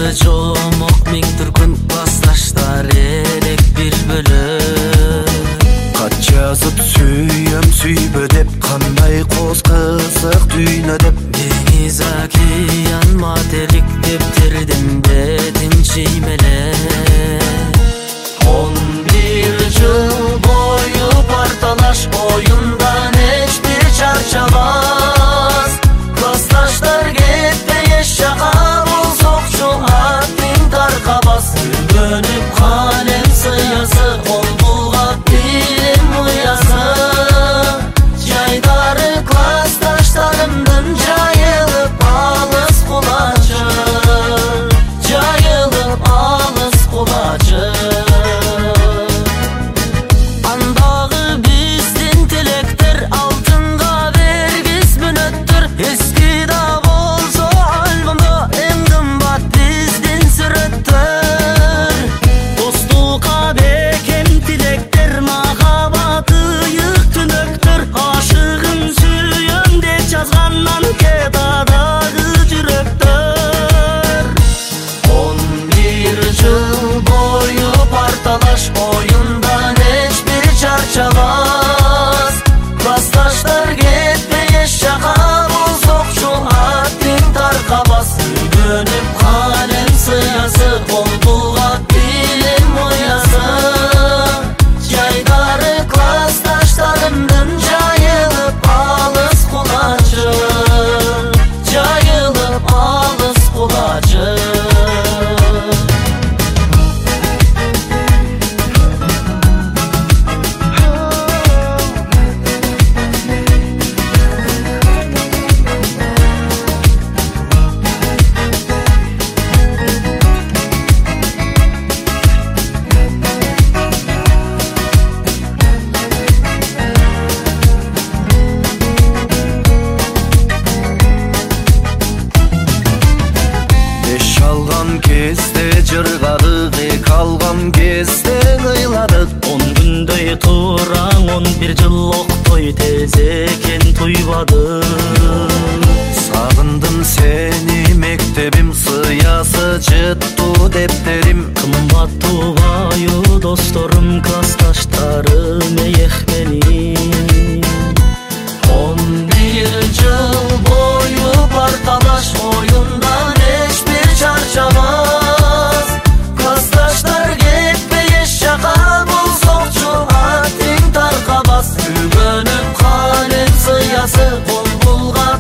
жомок миң түркүн классташтар элек бир бөлөк. Кат жазып сүйөм сүйбө деп, кандай коз кызык дүйнө деп. Деңиз океан материк деп тердим бетин чиймелеп. 11 жыл бою парталаш оюндан эч бир чарчабас. Классташтар кетпей эч жака болсокчу аттың таркабас. Күбөнүп калем сыясы кол булгап билим уясы. Жайдары классташтарымдын жайылып алыс кулачы, жайылып алыс кулачы. Андагы биздин тилектер алтынга бергис мүнөттөр. Эски да болсо альбомдо эң кымбат биздин сүрөттөр. Достукка бекем тилектер, махабаты ыйык түнөктөр. Ашыгын сүйөм деп жазганнан кетадагы жүрөктөр. 11 жыл бою парталаш оюндан эч бир чарчабас. Классташтар кетпей эч жака болсокчу аттың таркабас. Күбөнүп калем сыясы кол булгап билим уясы. Жайдары классташтарымдын жайылып алыс кулачы, жайылып алыс кулачы. Эш алган кезде жыргаdık, калган кезде ыйладык. 10 күндөй тураң 11 жыл октой тез экен туйбадым. Сагындым сени мектебим, сыясы жытту дептерим. Кымбат тубайы досторум, классташтарым эйех менин. 11 жыл бою парталаш оюндан эч бир чарчабас. Классташтар кетпей эч жака болсокчу аттың таркабас. Күбөнүп калем сыясы кол булгап